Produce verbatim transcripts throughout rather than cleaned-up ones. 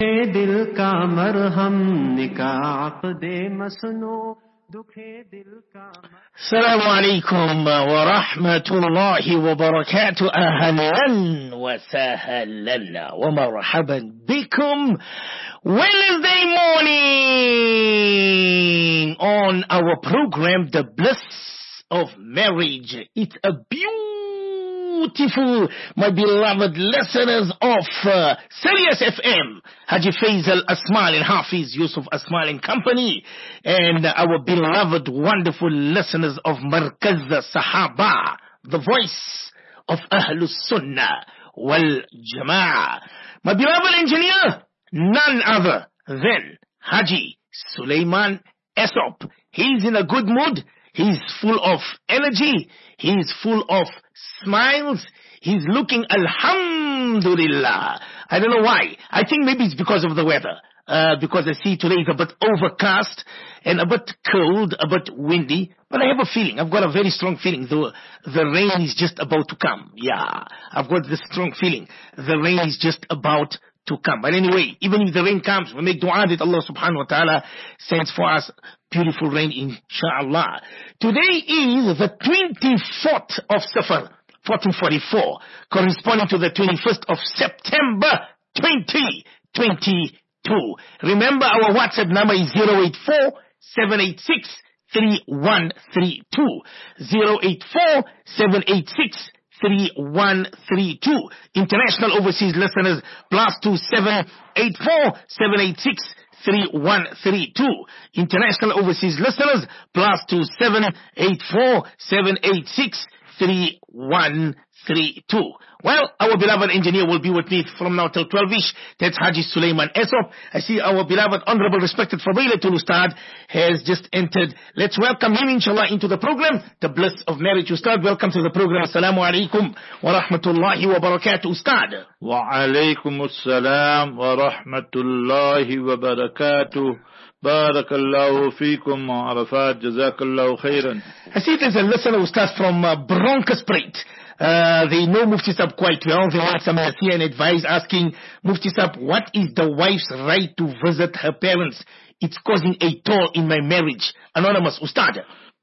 दिल का मरहम निकाह दे मसनो दुखे दिल का Assalamu alaikum wa rahmatullahi wa barakatuh. Ahlan wa sahlan wa marhaban bikum. Wednesday morning on our program, The Bliss of Marriage. It's a beautiful, my beloved listeners of uh, Sirius F M, Haji Faisal Asmal and Hafiz Yusuf Asmal and Company, and our beloved, wonderful listeners of Markaz Sahaba, the voice of Ahlus Sunnah wal Jama'ah. My beloved engineer, none other than Haji Sulaiman Esop. He's in a good mood. He's full of energy. He's full of smiles. He's looking alhamdulillah. I don't know why. I think maybe it's because of the weather. Uh, because I see today is a bit overcast and a bit cold, a bit windy. But I have a feeling. I've got a very strong feeling. The, the rain is just about to come. Yeah. I've got this strong feeling. The rain is just about to come. But anyway, even if the rain comes, we make dua that Allah subhanahu wa ta'ala sends for us beautiful rain, inshallah. Today is the twenty-fourth of Safar, fourteen forty-four, corresponding to the twenty-first of September, twenty twenty-two. Remember, our WhatsApp number is zero eight four, seven eight six, three one three two. zero eight four, seven eight six, three one three two. International overseas listeners, plus two seven eight four, seven eight six, three one three two. International overseas listeners, plus two seven eight four, seven eight six, three one three two. Well, our beloved engineer will be with me from now till twelve-ish. That's Haji Sulaiman Esop. I see our beloved, honorable, respected Fadilatul Ustad has just entered. Let's welcome him, inshallah, into the program, The Bliss of Marriage. Ustad, welcome to the program. Assalamu alaikum wa rahmatullahi wa barakatuh, Ustad. Wa alaikum assalam wa rahmatullahi wa barakatuh. Barakallahu feekum wa arafat. Jazakallahu khairan. I see there's a listener, Ustad, from uh, Bronkhorstspruit. Uh, they know Mufti Sab quite well. They want some here and advice, asking Mufti Sab, what is the wife's right to visit her parents? It's causing a toll in my marriage. Anonymous, Ustad.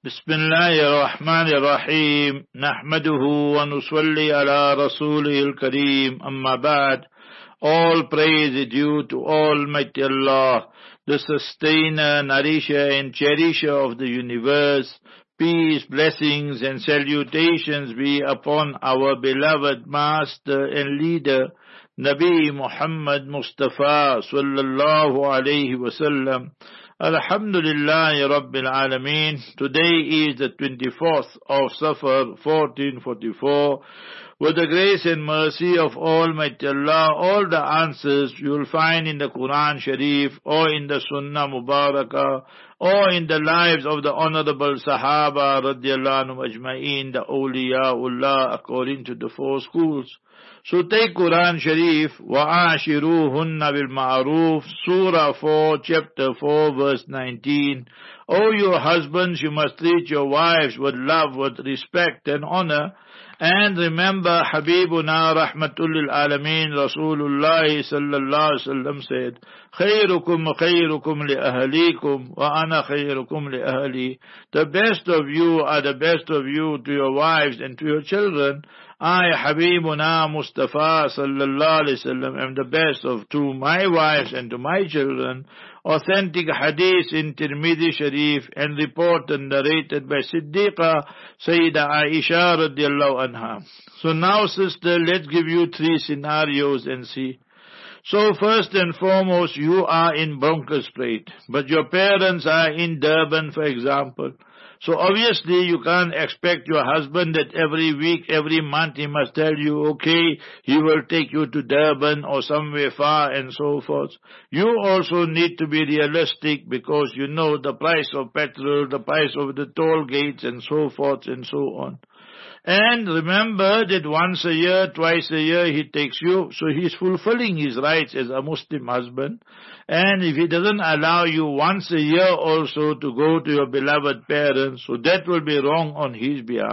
Bismillahirrahmanirrahim. Nahmaduhu wa nusalli ala rasulihil kareem. Amma ba'd. All praise is due to Almighty Allah, the sustainer, nourisher and cherisher of the universe. Peace, blessings and salutations be upon our beloved master and leader, Nabi Muhammad Mustafa sallallahu alayhi wasallam. Alhamdulillahi Rabbil Alameen. Today is the twenty-fourth of Safar, fourteen forty-four. With the grace and mercy of Almighty Allah, all the answers you will find in the Quran Sharif or in the Sunnah Mubarakah or in the lives of the honorable Sahaba radiallahu anhum ajma'een, the awliyaullah, according to the four schools. So take Quran Sharif, وَعَاشِرُوهُنَّ بِالْمَعْرُوفِ, Surah four, Chapter four, Verse nineteen. O your husbands, you must treat your wives with love, with respect and honor. And remember, Habibuna Rahmatul lil Alameen, Rasulullah sallallahu alaihi wasallam said, خيركم خيركم لأهليكم وأنا خيركم لأهلي. The best of you are the best of you to your wives and to your children. I, Habibuna Mustafa sallallahu alaihi wasallam, am the best of to my wives and to my children. Authentic hadith in Tirmidhi Sharif and reported and narrated by Siddiqa Sayyida Aisha radiallahu anha. So now, sister, let's give you three scenarios and see. So first and foremost, you are in Bronkhorstspruit, but your parents are in Durban, for example. So obviously you can't expect your husband that every week, every month he must tell you, okay, he will take you to Durban or somewhere far and so forth. You also need to be realistic because you know the price of petrol, the price of the toll gates and so forth and so on. And remember that once a year, twice a year he takes you, so he's fulfilling his rights as a Muslim husband. And if he doesn't allow you once a year also to go to your beloved parents, so that will be wrong on his behalf.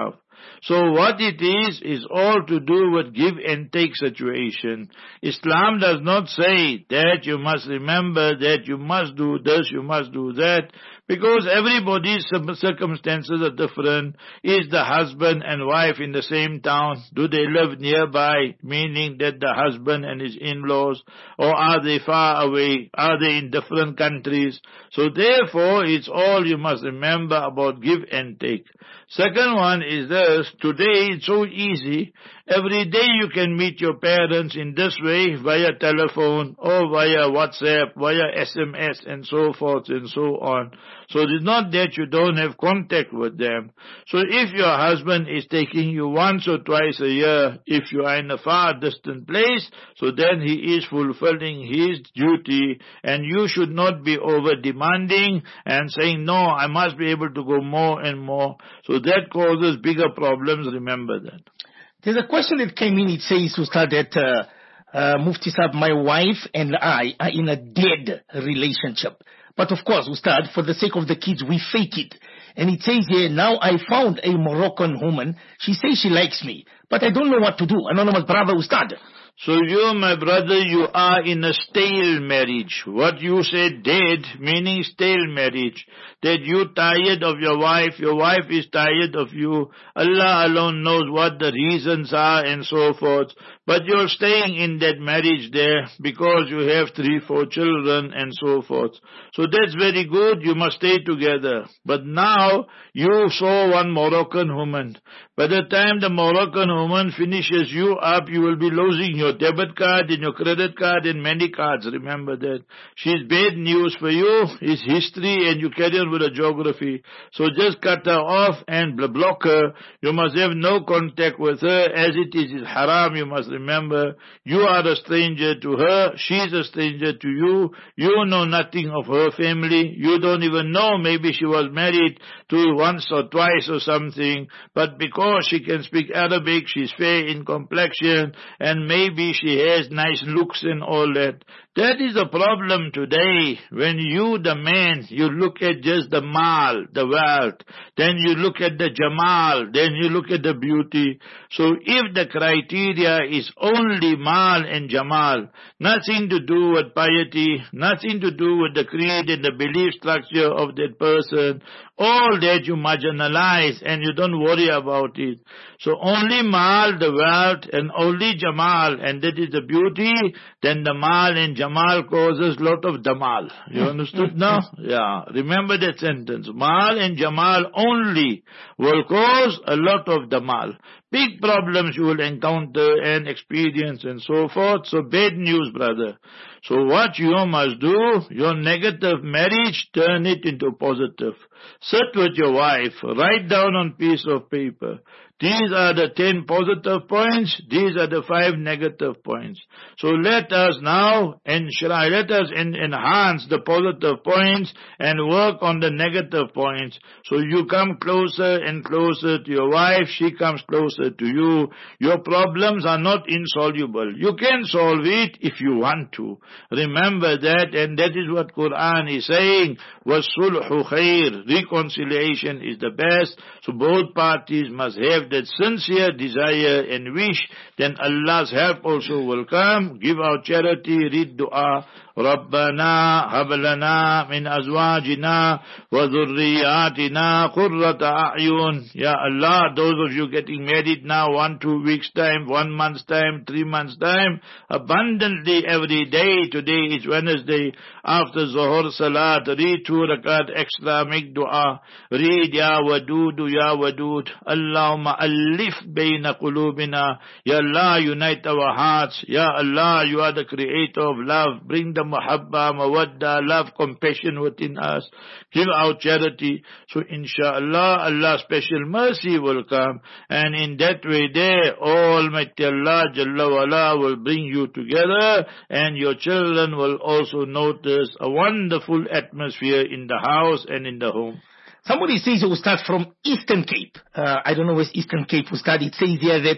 So what it is, is all to do with give and take situation. Islam does not say that you must remember that you must do this, you must do that, because everybody's circumstances are different. Is the husband and wife in the same town? Do they live nearby, meaning that the husband and his in-laws, or are they far away? Are they in different countries? So therefore, it's all you must remember about give and take. Second one is this: today it's so easy. Every day you can meet your parents in this way, via telephone or via WhatsApp, via S M S and so forth and so on. So it is not that you don't have contact with them. So if your husband is taking you once or twice a year, if you are in a far distant place, so then he is fulfilling his duty, and you should not be over demanding and saying, no, I must be able to go more and more. So that causes bigger problems, remember that. There's a question that came in. It says, Ustad, that uh, uh, Mufti Saab, my wife and I are in a dead relationship. But of course, Ustad, for the sake of the kids, we fake it. And it says here, now I found a Moroccan woman. She says she likes me, but I don't know what to do. Anonymous brother, Ustad. So you, my brother, you are in a stale marriage. What you said dead, meaning stale marriage. That you tired of your wife, your wife is tired of you. Allah alone knows what the reasons are and so forth. But you're staying in that marriage there because you have three, four children and so forth. So that's very good, you must stay together. But now you saw one Moroccan woman. By the time the Moroccan woman finishes you up, you will be losing your debit card and your credit card and many cards. Remember that. She's bad news for you. It's history and you carry on with the geography. So just cut her off and block her. You must have no contact with her. As it is, it's haram. You must remember. You are a stranger to her. She's a stranger to you. You know nothing of her family. You don't even know. Maybe she was married to once or twice or something. But because she can speak Arabic, she's fair in complexion, and maybe she has nice looks and all that. That is the problem today. When you, the man, you look at just the mal, the wealth, then you look at the jamal, then you look at the beauty. So if the criteria is only mal and jamal, nothing to do with piety, nothing to do with the creed and the belief structure of that person, all that you marginalize and you don't worry about it. So only mal, the wealth, and only jamal, and that is the beauty, then the mal and jamal causes lot of damal. You understood now? Yeah. Remember that sentence. Mal and jamal only will cause a lot of damal. Big problems you will encounter and experience and so forth. So bad news, brother. So what you must do, your negative marriage, turn it into positive. Sit with your wife, write down on piece of paper. These are the ten positive points, these are the five negative points. So let us now enshrine, let us en enhance the positive points and work on the negative points. So you come closer and closer to your wife, she comes closer to you. Your problems are not insoluble. You can solve it if you want to. Remember that, and that is what Quran is saying. وَالصُّلْحُ خَيْرٌ. Reconciliation is the best. So both parties must have that sincere desire and wish. Then Allah's help also will come. Give out charity, read dua. رَبَّنَا هَبْ لَنَا مِنْ أَزْوَاجِنَا وَذُرِّيَّاتِنَا قُرَّةَ أَعْيُنٍ. Ya Allah, those of you getting married now, one, two weeks time, one month's time, three months time, abundantly every day. Today is Wednesday. After Zuhur Salat, read two rakat extra, make dua. Read Ya Wadudu, Ya Wadud. Allahumma alif bayna qulubina. Ya Allah, unite our hearts. Ya Allah, you are the creator of love. Bring the mahabba, mawadda, love, compassion within us. Give out charity. So inshallah, Allah's special mercy will come. And in that way there, Almighty Allah Jalla wala will bring you together, and your children will also notice a wonderful atmosphere in the house and in the home. Somebody says, Ustad, from Eastern Cape. Uh, I don't know where's Eastern Cape, Ustad. It says here that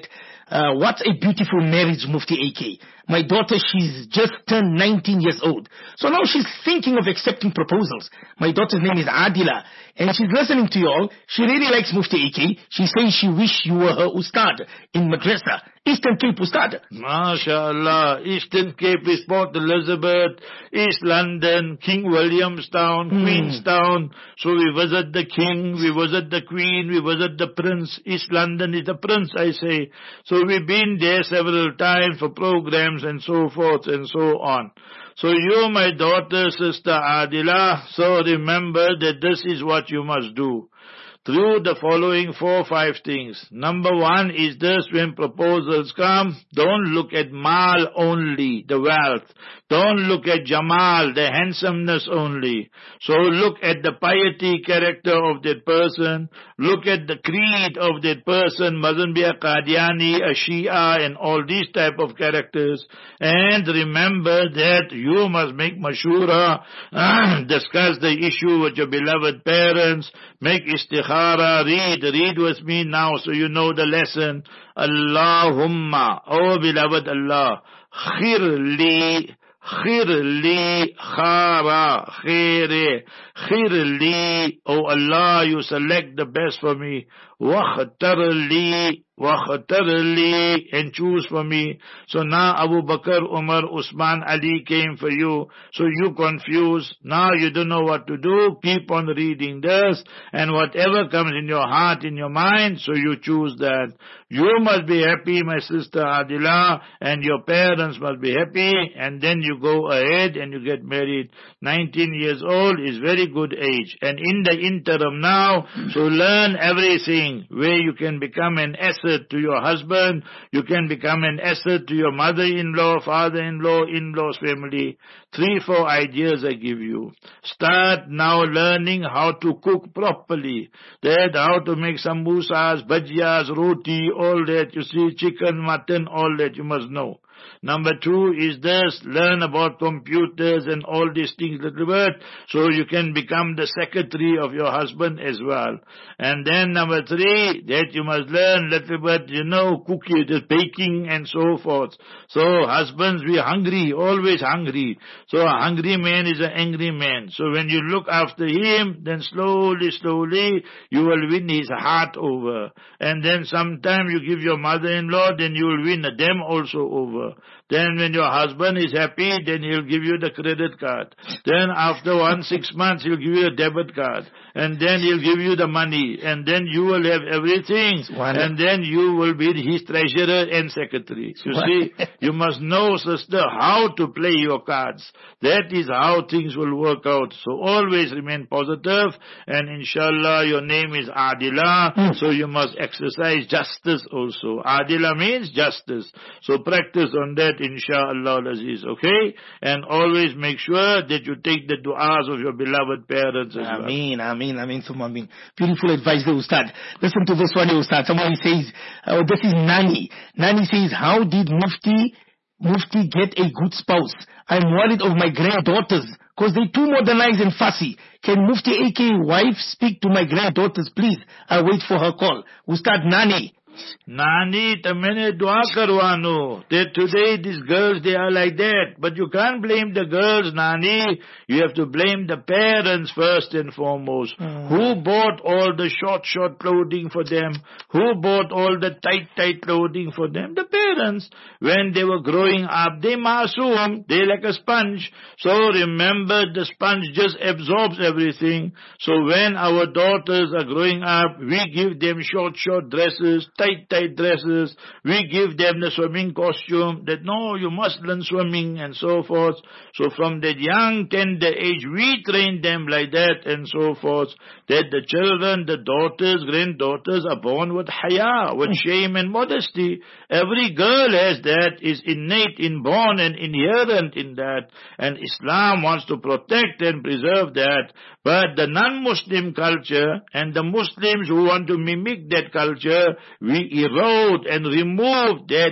Uh, what a beautiful marriage, Mufti A K. My daughter, she's just turned nineteen years old. So now she's thinking of accepting proposals. My daughter's name is Adila, and she's listening to you all. She really likes Mufti A K. She says she wish you were her ustad in madrasa. Eastern Cape ustad. MashaAllah. Eastern Cape is Port Elizabeth, East London, King Williamstown, Hmm. Queenstown. So we visit the king, we visit the queen, we visit the prince. East London is the prince, I say. So we've been there several times for programs and so forth and so on. So you, my daughter, sister Adila, so remember that this is what you must do. Through the following four, five things. Number one is this: when proposals come, don't look at mal only, the wealth. Don't look at Jamal, the handsomeness only. So look at the piety character of that person. Look at the creed of that person. Mustn't be a Qadiani, a Shia, and all these type of characters. And remember that you must make mashura, discuss the issue with your beloved parents, make istikhara, read, read with me now so you know the lesson. Allahumma, oh beloved Allah, khirli, khirli, khara, khire, khirli, oh Allah, you select the best for me. Wakhtarli, wakhtarli, and choose for me. So now Abu Bakr, Umar, Usman, Ali came for you. So you confused. Now you don't know what to do. Keep on reading this, and whatever comes in your heart, in your mind, so you choose that. You must be happy, my sister Adila, and your parents must be happy, and then you go ahead and you get married. nineteen years old is very good age. And in the interim now, so learn everything. Where you can become an asset to your husband, you can become an asset to your mother-in-law, father-in-law, in-laws family. Three, four ideas I give you. Start now learning how to cook properly. That how to make samosas, bhajiyas, roti, all that. You see, chicken, mutton, all that you must know. Number two is this: learn about computers and all these things little bit, so you can become the secretary of your husband as well. And then number three, that you must learn little bit, you know, cooking, the baking and so forth. So husbands, we hungry, always hungry. So a hungry man is an angry man. So when you look after him, then slowly, slowly, you will win his heart over. And then sometime you give your mother-in-law, then you will win them also over. Then when your husband is happy, then he'll give you the credit card. Then after one, six months, he'll give you a debit card. And then he'll give you the money. And then you will have everything. And then you will be his treasurer and secretary. You see, you must know, sister, how to play your cards. That is how things will work out. So always remain positive. And inshallah, your name is Adila. Mm. So you must exercise justice also. Adila means justice. So practice on that, inshallah Aziz, okay? And always make sure that you take the du'as of your beloved parents as well. Ameen, ameen, ameen, summa ameen. Beautiful advice there, Ustad. Listen to this one, Ustad. Somebody says, oh, this is Nani. Nani says, how did Mufti, Mufti get a good spouse? I'm worried of my granddaughters, because they're too modernized and fussy. Can Mufti A K wife speak to my granddaughters, please? I wait for her call. Ustad Nani. Nani, tamene dua karwano. That today these girls, they are like that. But you can't blame the girls, Nani. You have to blame the parents first and foremost. Mm. Who bought all the short, short clothing for them? Who bought all the tight, tight clothing for them? The parents. When they were growing up, they masoom. They like a sponge. So remember, the sponge just absorbs everything. So when our daughters are growing up, we give them short, short dresses, tight, tight dresses. We give them the swimming costume that, no, you must learn swimming and so forth. So from that young, tender age, we train them like that and so forth, that the children, the daughters, granddaughters are born with haya, with shame and modesty. Every girl has that, is innate, inborn and inherent in that. And Islam wants to protect and preserve that. But the non-Muslim culture and the Muslims who want to mimic that culture, we erode and remove that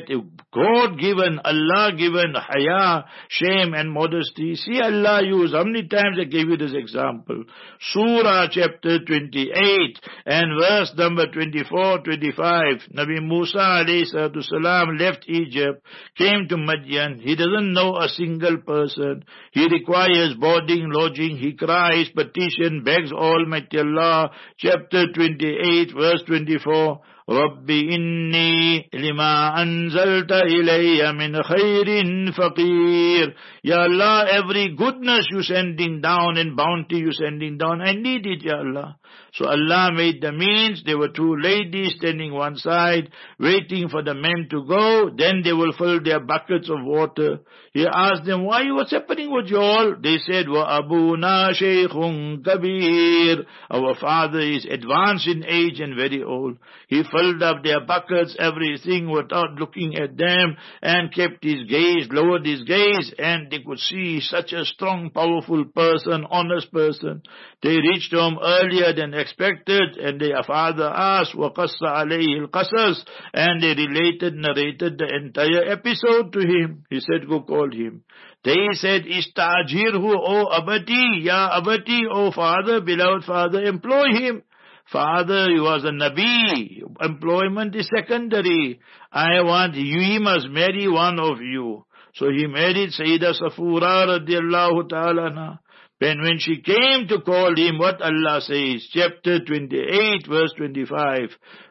God-given, Allah-given haya, shame and modesty. See Allah use, how many times I gave you this example? Surah chapter twenty-eight and verse number twenty-four, twenty-five. Nabi Musa alayhi salatu salam left Egypt, came to Madian. He doesn't know a single person. He requires boarding, lodging. He cries, petition, begs Almighty Allah. Chapter twenty-eight, verse twenty-four. Rabbi inni lima anzalta ilayya min khairin faqir. Ya Allah, every goodness you sending down and bounty you sending down, I need it, Ya Allah. So Allah made the means. There were two ladies standing one side, waiting for the men to go. Then they will fill their buckets of water. He asked them, why, what's happening with you all? They said, wa abuna shaykhun kabir. Our father is advanced in age and very old. He filled up their buckets, everything, without looking at them, and kept his gaze, lowered his gaze, and they could see such a strong, powerful person, honest person. They reached home earlier than expected, and their father asked, وَقَصَّ عَلَيْهِ الْقَصَصِ, and they related, narrated the entire episode to him. He said, go call him. They said, Istajirhu, O Abati, Ya Abati, O father, beloved father, employ him. Father, you was a Nabi. Employment is secondary. I want, you must marry one of you. So he married Sayyidah Safura radiallahu ta'ala anha. And when she came to call him, what Allah says, chapter twenty-eight, verse twenty-five,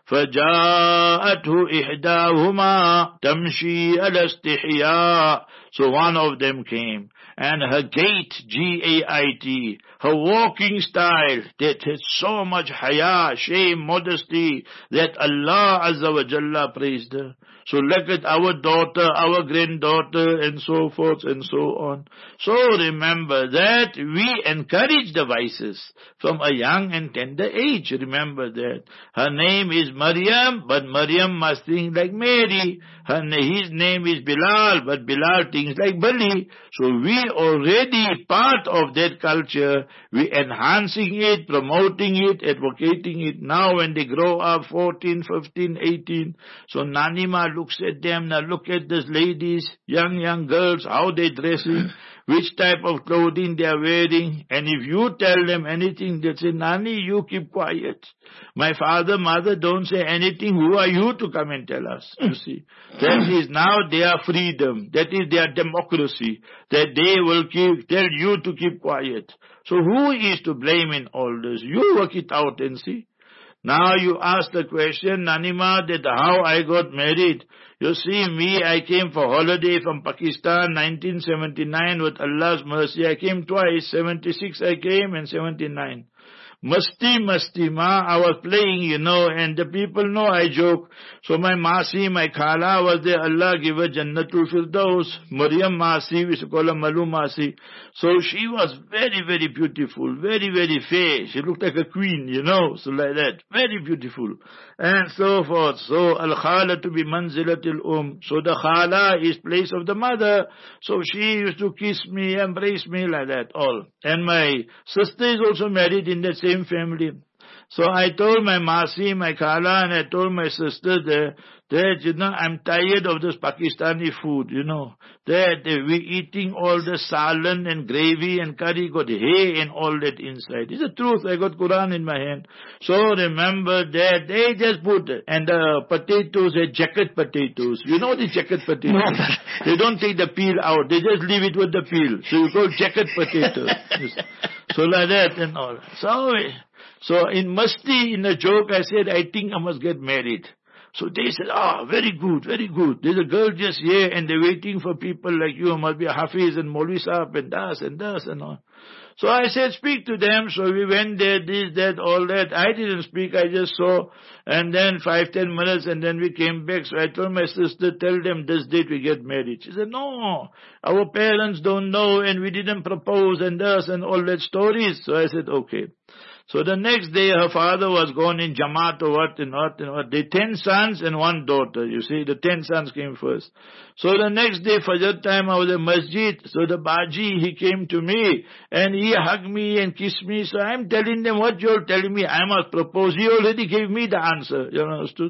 فَجَاءَتْهُ إِحْدَاهُمَا تَمْشِي عَلَى اسْتِحْيَاءٍ. So one of them came, and her gait, G A I T, her walking style, that had so much haya, shame, modesty, that Allah Azza wa Jalla praised her. So look at our daughter, our granddaughter, and so forth and so on. So remember that we encourage the vices from a young and tender age. Remember that. Her name is Maryam, but Maryam must think like Mary. Her, his name is Bilal, but Bilal thinks like Bali. So we already part of that culture. We enhancing it, promoting it, advocating it. Now when they grow up, fourteen, fifteen, eighteen. So Nanima looks at them. Now look at these ladies, young, young girls, how they dressing, which type of clothing they are wearing. And if you tell them anything, they say, Nani, you keep quiet. My father, mother don't say anything. Who are you to come and tell us? You see, that is now their freedom. That is their democracy. That they will keep, tell you to keep quiet. So who is to blame in all this? You work it out and see. Now you ask the question, Nanima, that how I got married. You see, me, I came for holiday from Pakistan, nineteen seventy-nine, with Allah's mercy. I came twice, seventy-six I came and seventy-nine. Masti, masti, ma, I was playing, you know, and the people know I joke. So my Masi, my Khala was there, Allah give her Jannatul Firdaus. Maryam Masi, we used to call her Malu Masi. So she was very, very beautiful, very, very fair. She looked like a queen, you know, so like that. Very beautiful. And so forth. So Al-Khala to be Manzilatil Um. So the Khala is place of the mother. So she used to kiss me, embrace me like that, all. And my sister is also married in the same family. So I told my Masi, my Khala, and I told my sister that, that, you know, I'm tired of this Pakistani food, you know, that we eating all the salan and gravy and curry, got hay and all that inside. It's the truth. I got Quran in my hand. So remember that they just put, and the potatoes are jacket potatoes. You know the jacket potatoes? They don't take the peel out. They just leave it with the peel. So you call jacket potatoes. So like that and all. So, so in Masti, in a joke, I said, I think I must get married. So they said, ah, oh, very good, very good. There's a girl just here and they're waiting for people like you. Must be a Hafiz and Maulvi Sahab and das and das and all. So I said, speak to them. So we went there, this, that, all that. I didn't speak, I just saw. And then five, ten minutes and then we came back. So I told my sister, tell them this date we get married. She said, no, our parents don't know and we didn't propose and this and all that stories. So I said, okay. So the next day her father was gone in Jamaat or what and what and what. They ten sons and one daughter. You see, the ten sons came first. So the next day, Fajr time, I was at Masjid. So the Baji, he came to me and he hugged me and kissed me. So I'm telling them what you're telling me. I must propose. He already gave me the answer. You understood?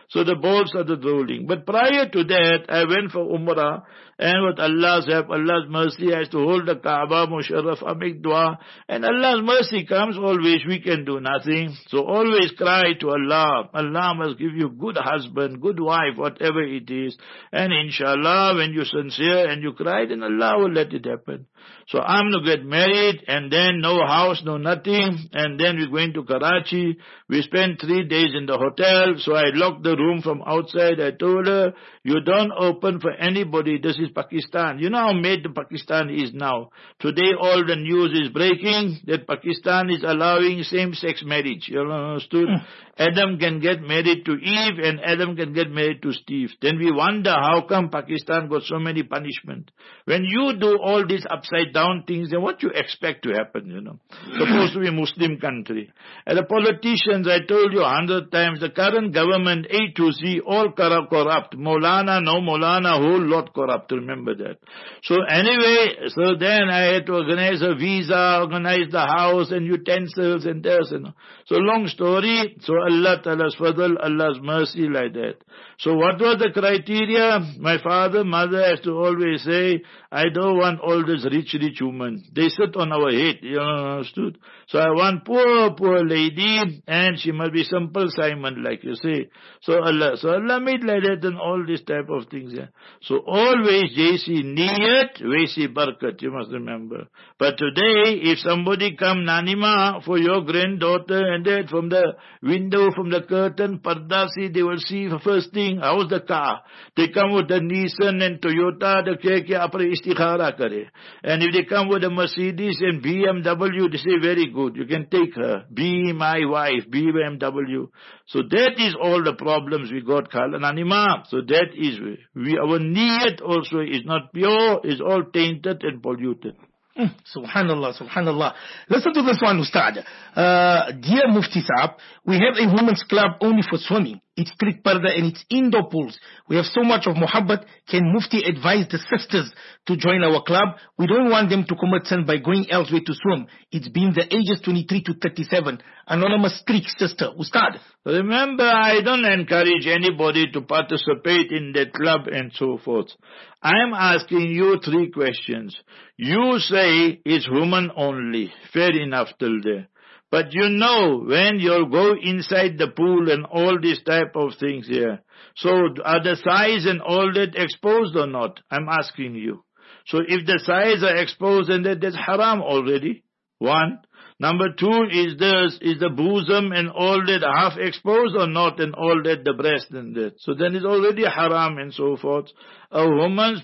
So the ball started rolling. But prior to that, I went for Umrah, and with Allah's help, Allah's mercy, I used to hold the Kaaba, Musharraf, I make dua, and Allah's mercy comes always, we can do nothing. So always cry to Allah. Allah must give you good husband, good wife, whatever it is. And inshallah, when you're sincere and you cry, then Allah will let it happen. So I'm to get married, and then no house, no nothing, and then we're going to Karachi. We spent three days in the hotel, so I locked the room from outside. I told her, you don't open for anybody, this is Pakistan. You know how made Pakistan is now. Today all the news is breaking that Pakistan is allowing same-sex marriage. You understood? Mm. Adam can get married to Eve, and Adam can get married to Steve. Then we wonder how come Pakistan got so many punishment. When you do all these upside down things, then what you expect to happen, you know? Supposed to be a Muslim country. And the politicians, I told you a hundred times, the current government, A to Z, all corrupt, corrupt. Maulana, no Maulana, whole lot corrupt, remember that. So anyway, so then I had to organize a visa, organize the house and utensils and this, you know. So long story, so Allah Ta'ala's fadl, Allah's mercy like that. So what was the criteria? My father, mother has to always say, I don't want all this rich, rich women. They sit on our head, you understood? So I want poor, poor lady, and she must be simple Simon, like you say. So Allah, so Allah made like that and all this type of things, yeah. So always, J C, niyat, Vaisi barakat, you must remember. But today, if somebody come, Nanima, for your granddaughter, and that from the window, from the curtain, parda, see, they will see the first thing, how's the car? They come with the Nissan and Toyota, the keke, apre istikhara kare. And if they come with a Mercedes and B M W, they say, very good, you can take her. Be my wife, B M W. So that is all the problems we got, Khala Nanima. So that is, we, our niyat also is not pure, is all tainted and polluted. Mm, subhanallah, subhanallah. Listen to this one, Ustad. Uh, dear Mufti Saab, we have a women's club only for swimming. It's strict parda and it's indoor pools. We have so much of muhabbat. Can Mufti advise the sisters to join our club? We don't want them to commit sin by going elsewhere to swim. It's been the ages twenty-three to thirty-seven. Anonymous Greek sister. Ustad. Remember, I don't encourage anybody to participate in that club and so forth. I am asking you three questions. You say it's women only. Fair enough till there. But you know, when you go inside the pool and all these type of things here, so are the thighs and all that exposed or not? I'm asking you. So if the thighs are exposed, then that, that's haram already. One. Number two is this, is the bosom and all that half exposed or not, and all that, the breast and that. So then it's already haram and so forth. A woman's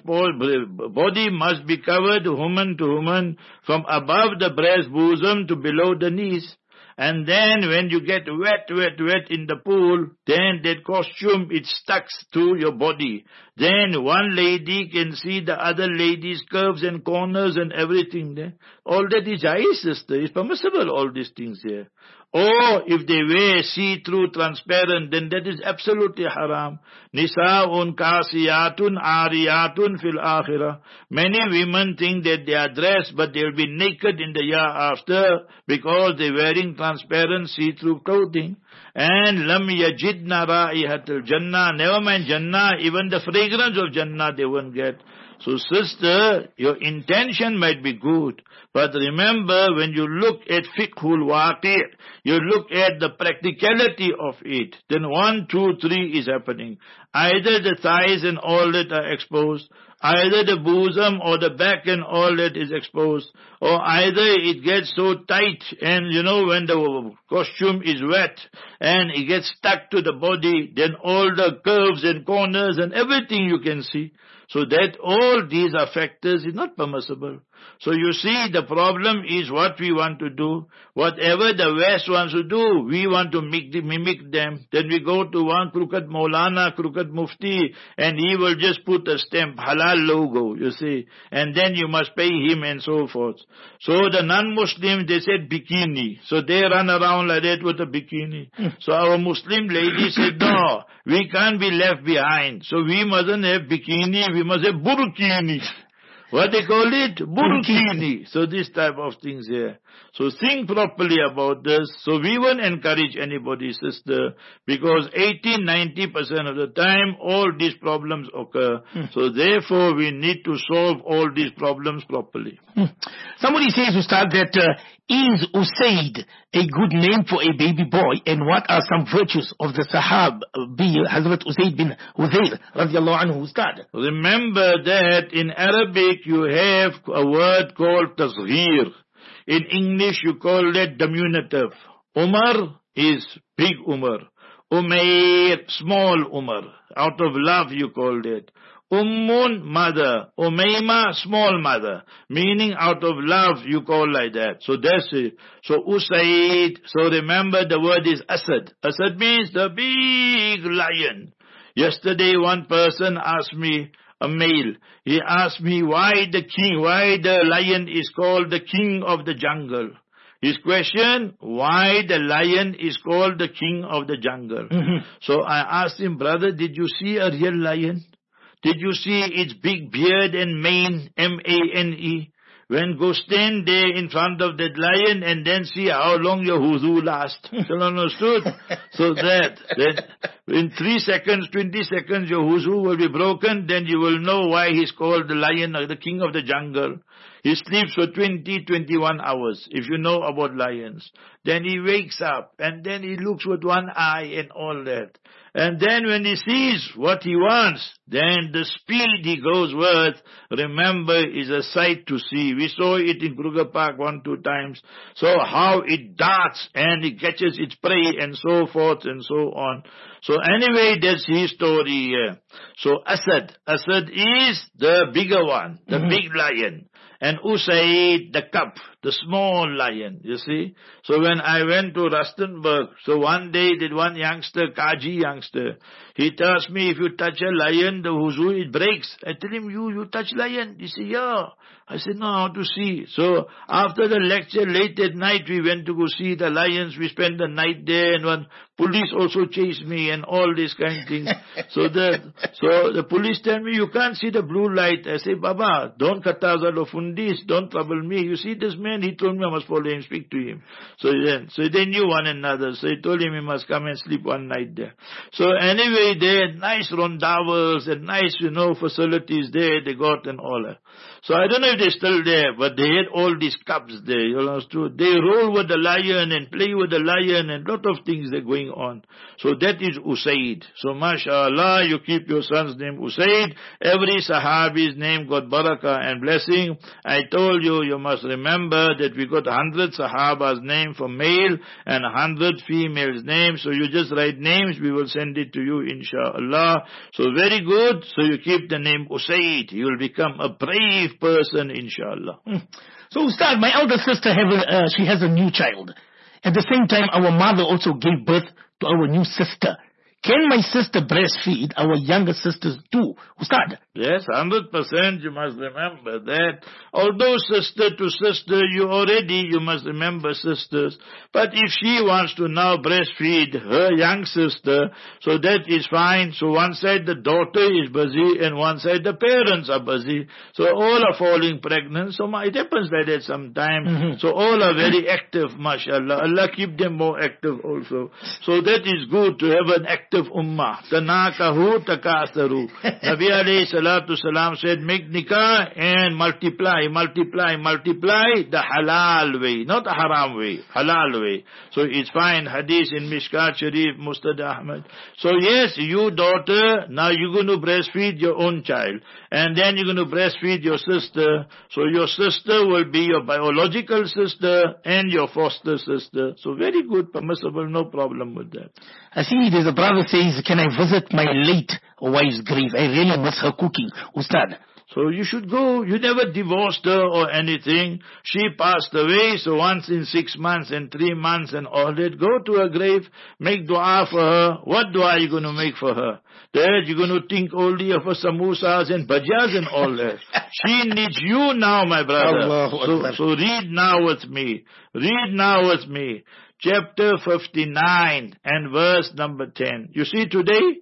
body must be covered, woman to woman, from above the breast, bosom to below the knees. And then when you get wet, wet, wet in the pool, then that costume, it stuck to your body. Then one lady can see the other lady's curves and corners and everything there. All that is jais, sister. It's permissible, all these things here. Or if they wear see-through transparent, then that is absolutely haram. Nisa'un kasiyatun ariyatun fil akhirah. Many women think that they are dressed, but they will be naked in the year after because they are wearing transparent see-through clothing. And lam yajidna ra'ihatul jannah. Never mind Jannah, even the fragrance of Jannah they won't get. So sister, your intention might be good, but remember when you look at fiqhul waqi', you look at the practicality of it, then one, two, three is happening. Either the thighs and all that are exposed, either the bosom or the back and all that is exposed, or either it gets so tight and you know when the costume is wet and it gets stuck to the body, then all the curves and corners and everything you can see. So that all these are factors is not permissible. So you see, the problem is what we want to do. Whatever the West wants to do, we want to mimic them. Then we go to one crooked Maulana, crooked Mufti, and he will just put a stamp, halal logo, you see. And then you must pay him and so forth. So the non-Muslims, they said bikini. So they run around like that with a bikini. So our Muslim lady said, no, we can't be left behind. So we mustn't have bikini, we must have burkini. what they call it? Burkini. So this type of things here. So think properly about this. So we won't encourage anybody, sister, because eighty, ninety percent of the time, all these problems occur. Hmm. So therefore, we need to solve all these problems properly. Hmm. Somebody says, Ustad, that uh, is Usaid a good name for a baby boy, and what are some virtues of the Sahab, be Hazrat Usaid bin Hudayr, radiallahu anhu, Ustad? Remember that in Arabic you have a word called tasghir. In English you call that diminutive. Umar is big Umar. Umayr, small Umar. Out of love you called it. Ummun, mother. Umayma, small mother. Meaning out of love you call like that. So that's it. So Usaid. So remember the word is Asad. Asad means the big lion. Yesterday one person asked me, a male, he asked me why the king, why the lion is called the king of the jungle. His question, why the lion is called the king of the jungle. Mm-hmm. So I asked him, brother, did you see a real lion? Did you see its big beard and mane, M A N E? When go stand there in front of that lion and then see how long your huzu lasts. You understood? So that, that in three seconds, twenty seconds, your huzu will be broken, then you will know why he's called the lion or the king of the jungle. He sleeps for twenty, twenty-one hours, if you know about lions. Then he wakes up, and then he looks with one eye and all that. And then when he sees what he wants, then the speed he goes with, remember, is a sight to see. We saw it in Kruger Park one, two times. So how it darts and it catches its prey and so forth and so on. So anyway, that's his story here. So Asad, Asad is the bigger one, the mm-hmm. big lion. And Usaid, the cub, the small lion, you see. So when I went to Rustenburg, so one day did one youngster, Kaji youngster, he tells me, if you touch a lion, the huzu, it breaks. I tell him, you, you touch lion? He said, yeah. I said, no, how to see? So after the lecture, late at night, we went to go see the lions. We spent the night there, and one police also chased me and all these kind of things. so the so the police tell me, you can't see the blue light. I say, Baba, don't kataza lo fundis, don't trouble me. You see this man, he told me I must follow him, speak to him. So then, so they knew one another. So he told him he must come and sleep one night there. So anyway, they had nice rondavels and nice, you know, facilities there they got and all that. So I don't know if they're still there, but they had all these cubs there, you know, they roll with the lion and play with the lion and lot of things are going on. So that is Usaid. So mashallah, you keep your son's name Usaid. Every Sahabi's name got barakah and blessing. I told you, you must remember that we got a hundred Sahabas name for male and a hundred females name. So you just write names, we will send it to you inshallah. So very good. So you keep the name Usaid. You will become a brave person inshallah. So Ustad, my elder sister have a, uh, she has a new child. At the same time, our mother also gave birth to our new sister. Can my sister breastfeed our younger sisters too, Ustad? Yes, one hundred percent you must remember that. Although sister to sister, you already, you must remember sisters. But if she wants to now breastfeed her young sister, so that is fine. So one side the daughter is busy and one side the parents are busy. So all are falling pregnant. So it happens like that sometimes. Mm-hmm. So all are very active, mashallah. Allah keep them more active also. So that is good to have an active ummah. Tanakahu takasaru. Nabi alayhi salatu salam said, make nikah and multiply, multiply, multiply the halal way, not the haram way, halal way. So it's fine. Hadith in Mishkat Sharif, Mustad Ahmad. So yes, you daughter, now you're going to breastfeed your own child. And then you're going to breastfeed your sister. So your sister will be your biological sister and your foster sister. So very good, permissible, no problem with that. I see there's a brother says, can I visit my late wife's grave? I really miss her cooking, Ustad. So you should go. You never divorced her or anything. She passed away, so once in six months and three months and all that, go to her grave, make dua for her. What dua are you going to make for her? That you're going to think only of her samosas and bhajiyas and all that. She needs you now, my brother. So, so read now with me. Read now with me. Chapter fifty-nine and verse number ten. You see today?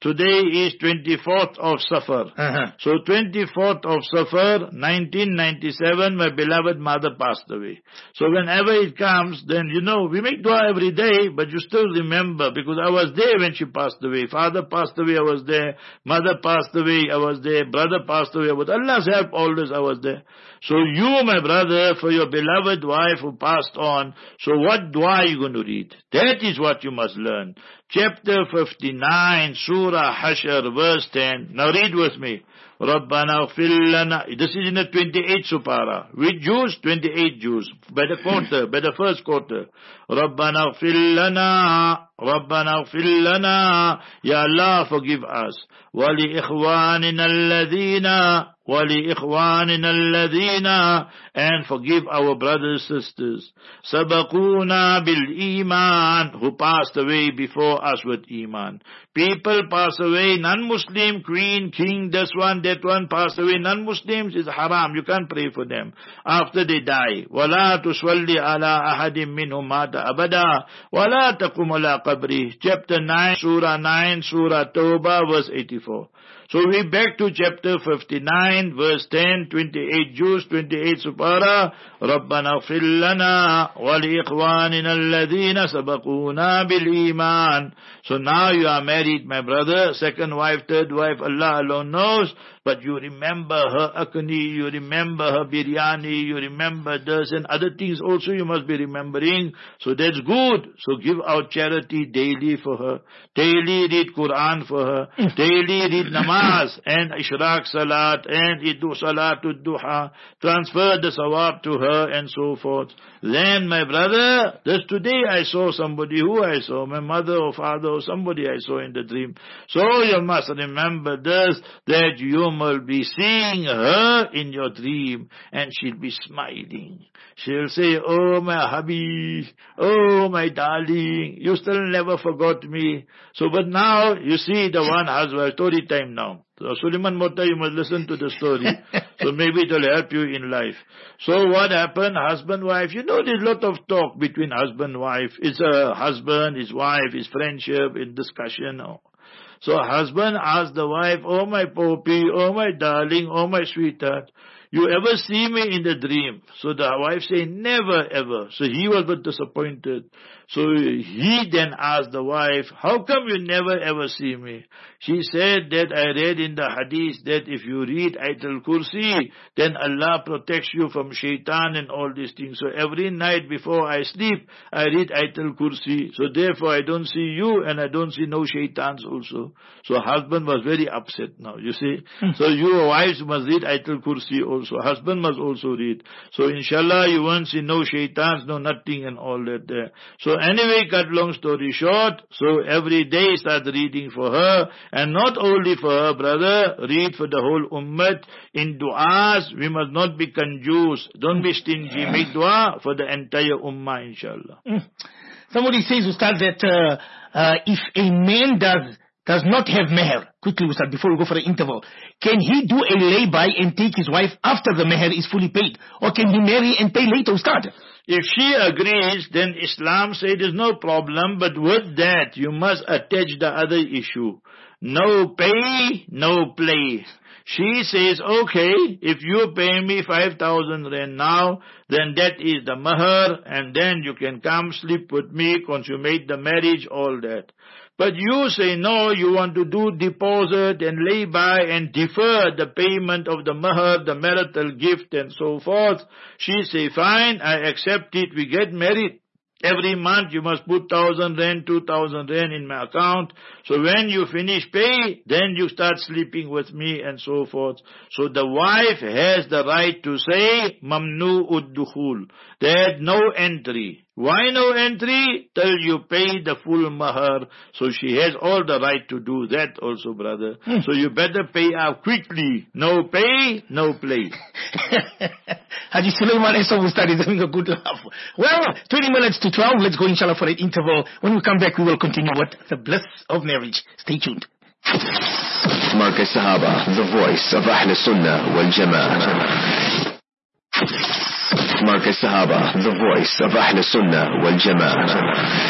Today is twenty-fourth of Safar. Uh-huh. So twenty-fourth of Safar, nineteen ninety-seven, my beloved mother passed away. So whenever it comes, then you know, we make dua every day, but you still remember, because I was there when she passed away. Father passed away, I was there. Mother passed away, I was there. Brother passed away, with Allah's help, always I was there. So you, my brother, for your beloved wife who passed on, so what dua are you going to read? That is what you must learn. Chapter fifty-nine, Surah Hashr, verse ten. Now read with me. Rabbana ighfir lana. This is in the twenty-eighth supara. Which Jews? twenty-eight Jews. By the quarter, by the first quarter. Rabbana ighfir lana. Rabbana ighfir lana. Ya Allah, forgive us. Wali ikhwanina alladhina. Wali ikhwanina alladhina. And forgive our brothers and sisters. Sabaquna bil iman. Who passed away before us with iman. People pass away, non-Muslim, queen, king, this one, that one pass away. Non-Muslims is haram. You can't pray for them after they die. وَلَا تُصَلِّ عَلَىٰ أَحَدٍ مِّنْهُمْ مَاتَ أَبَدًا وَلَا تَقُمْ عَلَىٰ قَبْرِهِ. Chapter nine, Surah nine, Surah Tawbah, verse eighty-four. So we back to chapter fifty-nine, verse ten, twenty-eight Jews, twenty-eight Supara. رَبَّنَا اغْفِرْ لَنَا وَلِإِخْوَانِنَا الَّذِينَ سَبَقُونَا بِالْإِيمَانِ. So now you are married, my brother, second wife, third wife, Allah alone knows, but you remember her akni, you remember her biryani, you remember this and other things also you must be remembering. So that's good. So give out charity daily for her. Daily read Quran for her. Daily read namaz and ishraq salat and iddu salatul duha. Transfer the sawab to her and so forth. Then my brother, this today I saw somebody who I saw, my mother or father or somebody I saw in the dream. So you must remember this, that you will be seeing her in your dream and she'll be smiling. She'll say, oh my hubby, oh my darling, you still never forgot me. So but now you see the one husband, story time now. So Suleiman Motta, you must listen to the story. So maybe it will help you in life. So what happened? Husband, wife. You know there's a lot of talk between husband, wife. It's a husband, his wife, his friendship, in discussion. So husband asked the wife, oh my poppy, oh my darling, oh my sweetheart, you ever see me in the dream? So the wife said, never ever. So he was but disappointed. So he then asked the wife, how come you never ever see me? She said that I read in the hadith that if you read Ayatul Kursi, then Allah protects you from shaitan and all these things. So every night before I sleep, I read Ayatul Kursi. So therefore I don't see you and I don't see no shaitans also. So husband was very upset now, you see. So you wives must read Ayatul Kursi also. Husband must also read. So inshallah you won't see no shaitans, no nothing and all that there. So anyway, cut long story short, so every day start reading for her, and not only for her, brother, read for the whole ummah. In du'as, we must not be conjuice. Don't be stingy. Make dua for the entire ummah, inshallah. Mm. Somebody says, Ustad, that uh, uh, if a man does does not have meher, quickly Ustad, before we go for an interval, can he do a lay-by and take his wife after the meher is fully paid? Or can he marry and pay later, Ustad? If she agrees, then Islam says there's no problem, but with that, you must attach the other issue. No pay, no play. She says, okay, if you pay me five thousand rand now, then that is the mahar, and then you can come sleep with me, consummate the marriage, all that. But you say, no, you want to do deposit and lay by and defer the payment of the mahar, the marital gift and so forth. She say, fine, I accept it, we get married. Every month you must put thousand rand, two thousand rand in my account. So when you finish pay, then you start sleeping with me and so forth. So the wife has the right to say, mamnu ud-dukhul, that no entry. Why no entry? Till you pay the full mahar. So she has all the right to do that also, brother. Hmm. So you better pay up quickly. No pay, no play. Haji Sulaiman Esau Ustad is having a good laugh. Well, twenty minutes to twelve. Let's go inshallah for an interval. When we come back, we will continue with the bliss of marriage. Stay tuned. Markaz Sahaba, the voice of Ahl Sunnah wal Jama'ah. Markaz Sahaba, the voice of Ahl Sunnah wal Jama'ah.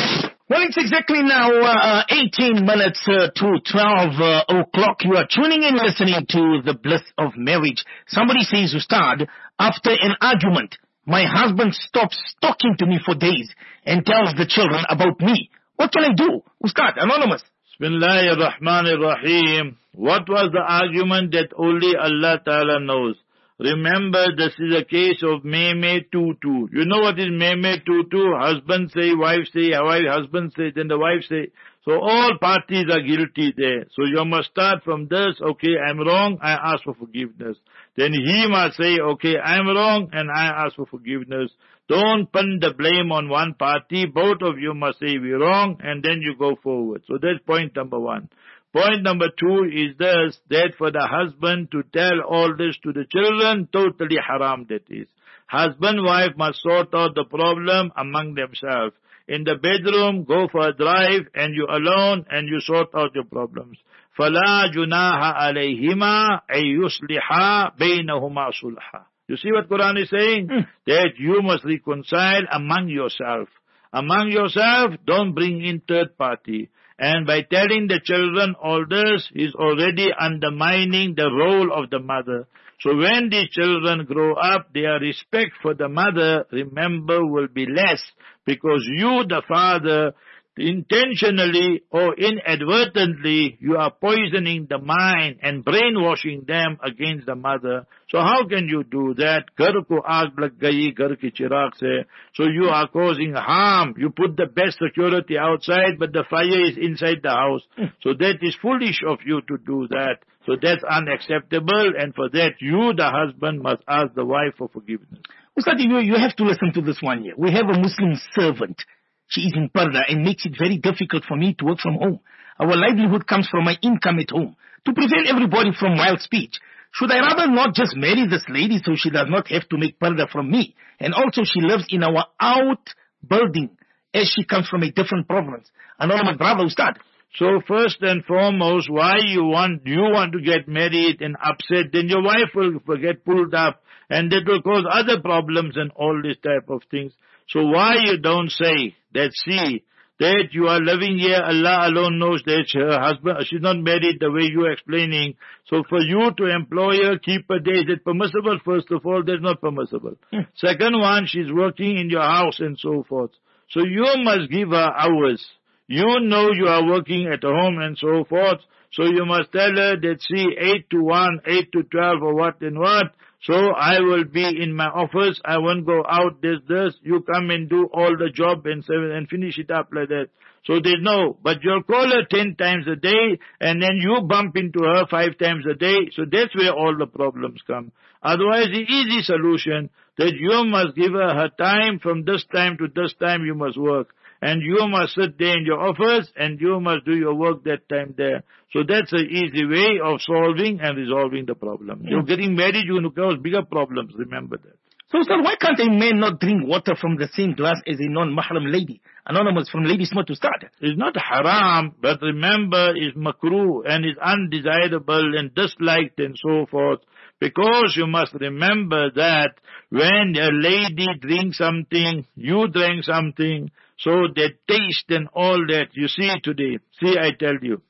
Well, it's exactly now uh, eighteen minutes uh, to twelve uh, o'clock. You are tuning in, listening to The Bliss of Marriage. Somebody says, Ustad, after an argument, my husband stops talking to me for days and tells the children about me. What can I do? Ustad, Anonymous. Bismillahir Rahmanir Rahim. What was the argument that only Allah Ta'ala knows? Remember, this is a case of meme tutu. You know what is meme tutu? Husband say, wife say, wife, husband say, then the wife say. So all parties are guilty there. So you must start from this, okay, I'm wrong, I ask for forgiveness. Then he must say, okay, I'm wrong, and I ask for forgiveness. Don't pin the blame on one party. Both of you must say we're wrong, and then you go forward. So that's point number one. Point number two is this, that for the husband to tell all this to the children, totally haram that is. Husband, wife must sort out the problem among themselves. In the bedroom, go for a drive, and you alone, and you sort out your problems. فَلَا جُنَاهَ عَلَيْهِمَا أَن يُصْلِحَا بَيْنَهُمَا صُلْحًا. You see what Quran is saying? Mm. That you must reconcile among yourself. Among yourself, don't bring in third party. And by telling the children all this, is already undermining the role of the mother. So when these children grow up, their respect for the mother, remember, will be less. Because you, the father, intentionally or inadvertently, you are poisoning the mind and brainwashing them against the mother. So how can you do that? Ghar ko aag lag gayi, ghar ki chirag se. So you are causing harm. You put the best security outside, but the fire is inside the house. So that is foolish of you to do that. So that's unacceptable, and for that you, the husband, must ask the wife for forgiveness. Ustad, you, you have to listen to this one here. We have a Muslim servant. She is in parda and makes it very difficult for me to work from home. Our livelihood comes from my income at home. To prevent everybody from wild speech, should I rather not just marry this lady so she does not have to make parda from me? And also she lives in our out building as she comes from a different province. Anonymous brother, Ustad. So first and foremost, why you want, you want to get married and upset, then your wife will get pulled up, and that will cause other problems and all this type of things. So why you don't say that, see, that you are living here, Allah alone knows that her husband, she's not married the way you are explaining. So for you to employ her, keep her there, is it permissible? First of all, that's not permissible. Hmm. Second one, she's working in your house and so forth. So you must give her hours. You know you are working at home and so forth. So you must tell her that, see, eight to one, eight to twelve or what and what. So I will be in my office. I won't go out, this, this. You come and do all the job and and finish it up like that. So they know. But you'll call her ten times a day, and then you bump into her five times a day. So that's where all the problems come. Otherwise, the easy solution, that you must give her her time. From this time to this time you must work. And you must sit there in your office, and you must do your work that time there. So that's an easy way of solving and resolving the problem. Mm. You're getting married, you're going to cause bigger problems, remember that. So, sir, why can't a man not drink water from the same glass as a non-mahram lady? Anonymous from Lady Smith to start. It's not haram, but remember, it's makruh, and it's undesirable and disliked and so forth. Because you must remember that when a lady drinks something, you drink something, so that taste and all that, you see today, see I tell you,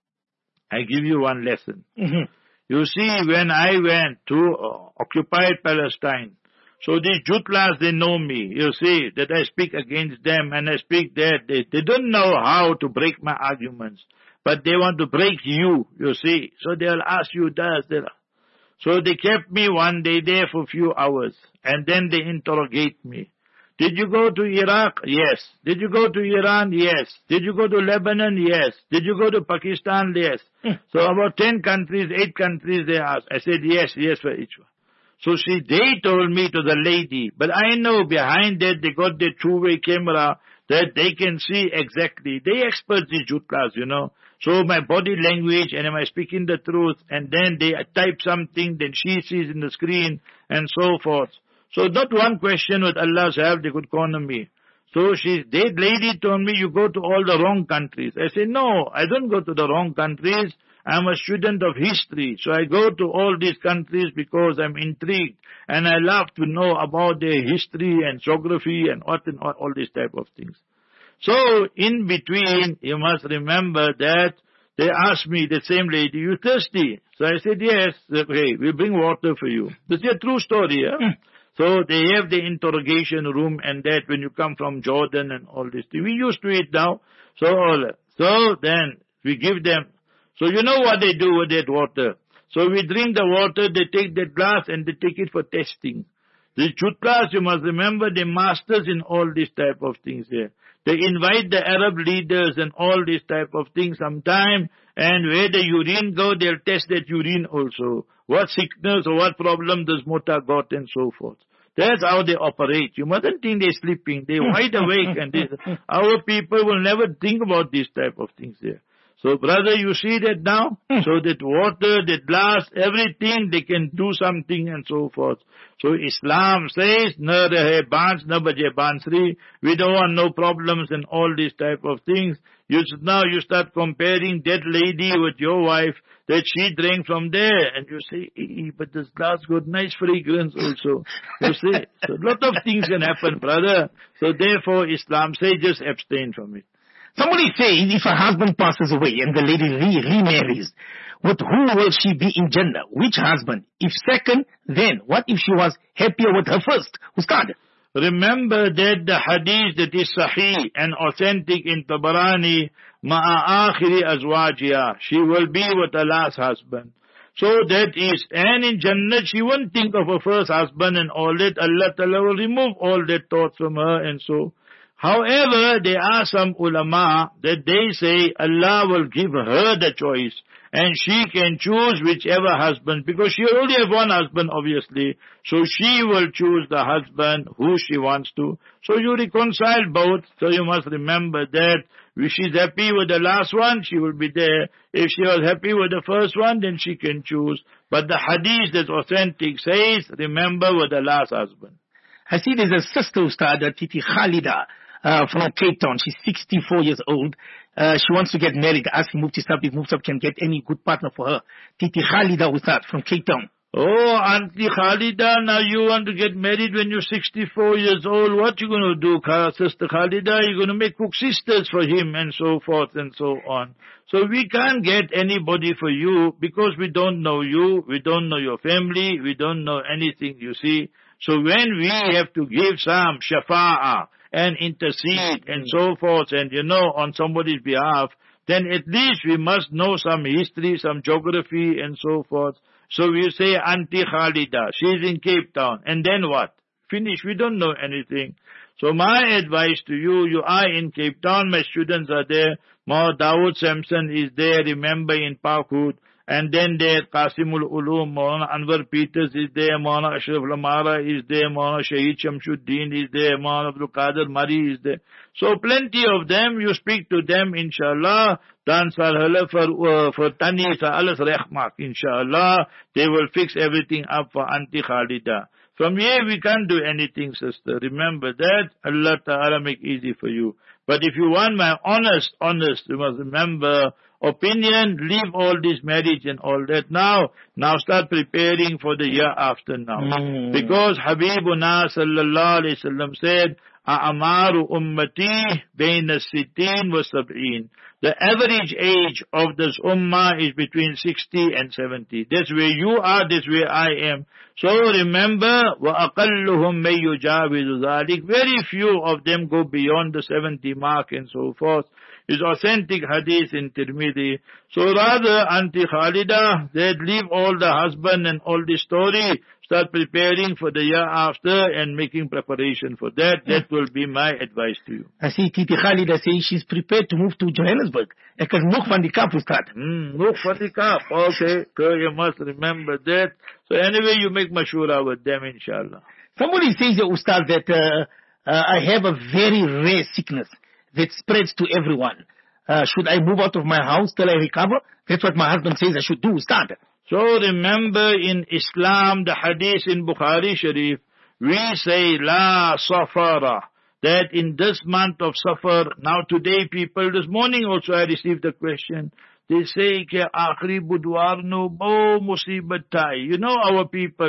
I give you one lesson. Mm-hmm. You see, when I went to uh, occupied Palestine, so these Jutlas, they know me, you see, that I speak against them and I speak that, they, they don't know how to break my arguments, but they want to break you, you see, so they'll ask you this, they'll So they kept me one day there for a few hours, and then they interrogate me. Did you go to Iraq? Yes. Did you go to Iran? Yes. Did you go to Lebanon? Yes. Did you go to Pakistan? Yes. So about ten countries, eight countries they asked. I said yes, yes for each one. So she, they told me to the lady, but I know behind that they got their two-way camera that they can see exactly. They experts in Jutlas, you know. So my body language, and am I speaking the truth? And then they type something, then she sees in the screen, and so forth. So not one question with Allah's help they could corner me. So she, that lady told me, you go to all the wrong countries. I said, no, I don't go to the wrong countries. I'm a student of history. So I go to all these countries because I'm intrigued. And I love to know about their history and geography and what and all, all these type of things. So, in between, you must remember that they asked me, the same lady, you thirsty? So I said, yes. Okay, we'll bring water for you. This is a true story, yeah? Mm. So they have the interrogation room and that when you come from Jordan and all this thing. We used to it now. So, so then we give them. So you know what they do with that water. So we drink the water, they take that glass and they take it for testing. The truth class, you must remember, they're masters in all these type of things here. They invite the Arab leaders and all this type of things sometime, and where the urine go, they'll test that urine also. What sickness or what problem does Muta got and so forth. That's how they operate. You mustn't think they're sleeping. They're wide awake, and they, our people will never think about these type of things there. So, brother, you see that now? Mm. So that water, that glass, everything, they can do something and so forth. So Islam says, na rahe bans, na baje bansri. We don't want no problems and all these type of things. You now you start comparing that lady with your wife, that she drank from there, and you say, e, but this glass got nice fragrance also. You see, so a lot of things can happen, brother. So therefore, Islam says, just abstain from it. Somebody says if a husband passes away and the lady re- remarries, with who will she be in Jannah? Which husband? If second, then what if she was happier with her first? Ustad. Remember that the hadith that is sahih and authentic in Tabarani, ma'a akhiri azwajiyah, she will be with her last husband. So that is, and in Jannah she won't think of her first husband and all that. Allah Ta'ala will remove all that thoughts from her and so. However, there are some ulama that they say Allah will give her the choice and she can choose whichever husband, because she only have one husband obviously, so she will choose the husband who she wants to. So you reconcile both, so you must remember that if she's happy with the last one, she will be there. If she was happy with the first one, then she can choose. But the hadith that's authentic says, remember with the last husband. I see there's a sister, Ustad, Titi Khalida. Uh, from Cape Town. She's sixty-four years old. Uh, she wants to get married. Asking Mufti Sahib if Mufti Sahib can get any good partner for her. Titi Khalida Ustad from Cape Town. Oh, Auntie Khalida, now you want to get married when you're sixty-four years old. What you going to do, Sister Khalida? You're going to make cook sisters for him and so forth and so on. So we can't get anybody for you because we don't know you, we don't know your family, we don't know anything, you see. So when we have to give some shafa'ah, and intercede and so forth, and you know, on somebody's behalf, then at least we must know some history, some geography and so forth. So we say, Auntie Khalida, she's in Cape Town, and then what? Finish, we don't know anything. So my advice to you, you are in Cape Town, my students are there, Maulana Dawood Sampson is there, remember, in Parkwood. And then there, Qasimul Ulum, Maulana Anwar Peters is there, Maulana Ashraf Lamara is there, Maulana Shaheed Shamsuddin is there, Maulana Abdul Qadir Mari is there. So plenty of them, you speak to them, inshallah. Dan Salhala for, uh, for Tani Sa'alas Rehmak, inshallah. They will fix everything up for Auntie Khalida. From here we can't do anything, sister. Remember that. Allah Ta'ala make easy for you. But if you want my honest, honest, you must remember, opinion, leave all this marriage and all that now. Now start preparing for the year after now. Mm. Because Habibuna sallallahu alayhi wasallam said, A'amaru ummati bayna sittin wa sab'een. The average age of this ummah is between sixty and seventy. That's where you are, that's where I am. So remember, وَأَقَلُّهُمْ مَيْ يُجَاوِزُ ذَلِكَ. Very few of them go beyond the seventy mark and so forth. It's authentic hadith in Tirmidhi. So rather, Auntie Khalida, they'd leave all the husband and all the story, start preparing for the year after and making preparation for that. That will be my advice to you. I see Titi Khalida saying she's prepared to move to Johannesburg. Ek is nog van die Kaap Ustad. Hmm, nog van die Kaap. Okay, so you must remember that. So anyway, you make mashura with them, inshallah. Somebody says, Ustad, that uh, uh, I have a very rare sickness that spreads to everyone. Uh, should I move out of my house till I recover? That's what my husband says I should do, Ustad. So remember, in Islam, the hadith in Bukhari Sharif, we say, La Safara, that in this month of Safar, now today people, this morning also I received a question, they say, Ke aakhri budwar no bo musibat thai. You know our people,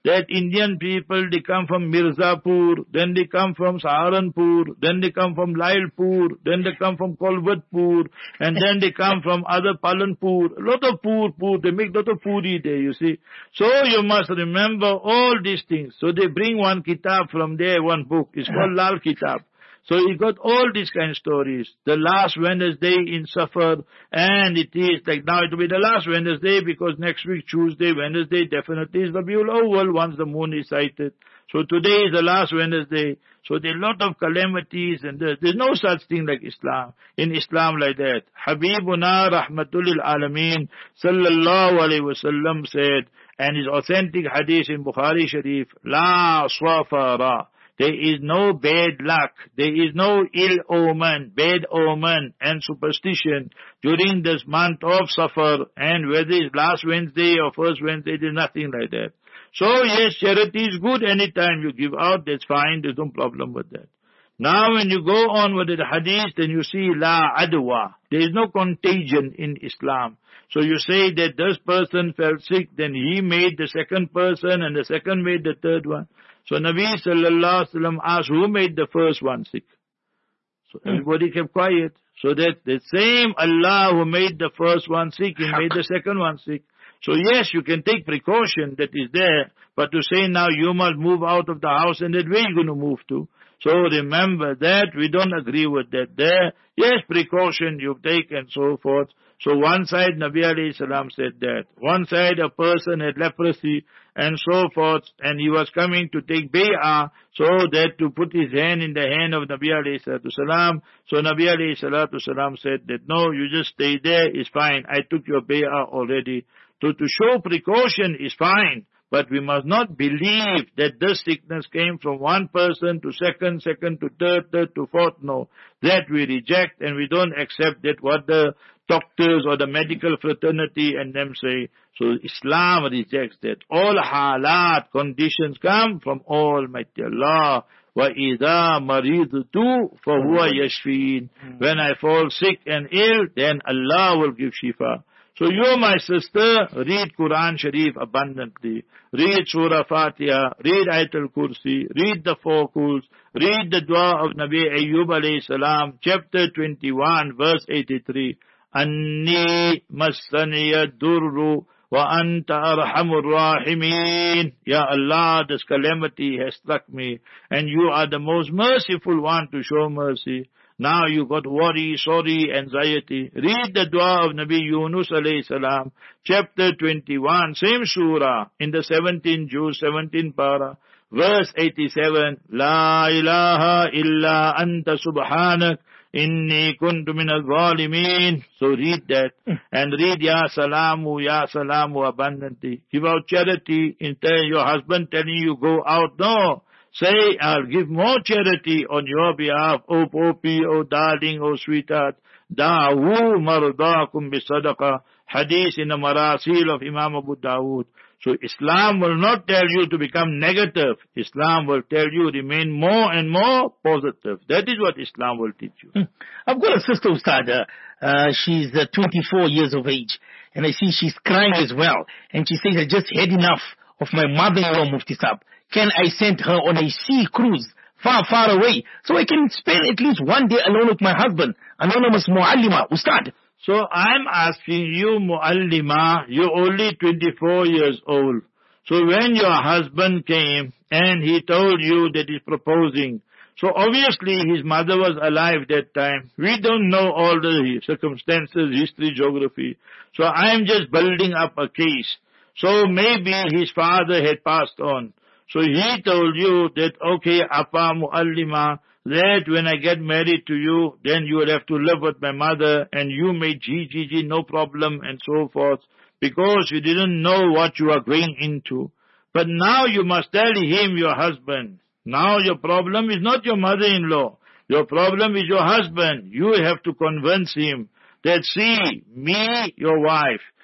that Indian people, they come from Mirzapur, then they come from Saharanpur, then they come from Lailpur, then they come from Kolvatpur, and then they come from other Palanpur, a lot of pur, pur, they make a lot of puri there, you see. So you must remember all these things. So they bring one kitab from there, one book, it's called Lal Kitab. So he got all these kind of stories. The last Wednesday in Safar, and it is like now it will be the last Wednesday because next week, Tuesday, Wednesday, definitely is Rabiul Awwal once the moon is sighted. So today is the last Wednesday. So there are a lot of calamities and there's, there's no such thing like Islam. In Islam like that. Habibuna Rahmatul lil Alameen Sallallahu Alaihi Wasallam said, and his authentic hadith in Bukhari Sharif, La Swafara. There is no bad luck, there is no ill omen, bad omen and superstition during this month of Safar, and whether it's last Wednesday or first Wednesday, there's nothing like that. So yes, charity is good anytime you give out, that's fine, there's no problem with that. Now when you go on with the hadith, then you see La Adwa, there is no contagion in Islam. So you say that this person fell sick, then he made the second person and the second made the third one. So Nabi sallallahu alaihi wasallam asked, who made the first one sick? So everybody kept quiet. So that the same Allah who made the first one sick, He made the second one sick. So yes, you can take precaution that is there, but to say now you must move out of the house and that where you going to move to? So remember that, we don't agree with that there. Yes, precaution you take and so forth. So one side Nabi alayhi salam said that. One side a person had leprosy and so forth, and he was coming to take bay'ah, so that to put his hand in the hand of Nabi alayhi salatu salam. So Nabi alayhi salatu salam said that no, you just stay there, it's fine. I took your bay'ah already. So to show precaution is fine. But we must not believe that this sickness came from one person to second, second to third, third to fourth. No. That we reject and we don't accept that what the doctors or the medical fraternity and them say. So Islam rejects that. All halat, conditions come from Almighty Allah. وَإِذَا مَرِيضُتُ فَهُوَ يَشْفِينَ. When I fall sick and ill, then Allah will give shifa. So you, my sister, read Quran Sharif abundantly. Read Surah Fatiha, read Ayatul Kursi, read the Four Quls, read the dua of Nabi Ayyub alayhi salam, chapter twenty-one, verse eighty-three. Anni massaniya durru wa anta arhamur rahimin. Ya Allah, this calamity has struck me, and you are the most merciful one to show mercy. Now you got worry, sorry, anxiety. Read the dua of Nabi Yunus alayhi salam, chapter twenty-one, same surah, in the seventeenth juz, seventeenth para, verse eighty-seven. La ilaha illa anta subhanak, inni kuntu min al-zalimin. So read that. And read Ya Salamu, Ya Salamu abundantly. Give out charity. Instead your husband telling you go out, no. Say, I'll give more charity on your behalf, oh Poppy, oh darling, oh sweetheart. Da'u mardakum bisadaqa. Hadith in the Marasil of Imam Abu Dawood. So Islam will not tell you to become negative. Islam will tell you remain more and more positive. That is what Islam will teach you. Hmm. I've got a sister, Ustad. Uh, she's uh, twenty-four years of age. And I see she's crying as well. And she says, I just had enough of my mother-in-law, Mufti Saab. Can I send her on a sea cruise far, far away so I can spend at least one day alone with my husband? Anonymous Muallima, Ustad. So I'm asking you, Muallima, you're only twenty-four years old. So when your husband came and he told you that he's proposing, so obviously his mother was alive that time. We don't know all the circumstances, history, geography. So I'm just building up a case. So maybe his father had passed on. So he told you that, okay, Appa Muallima, that when I get married to you, then you will have to live with my mother and you may G, G, G, no problem and so forth, because you didn't know what you are going into. But now you must tell him, your husband, now your problem is not your mother-in-law. Your problem is your husband. You have to convince him that, see, me, your wife,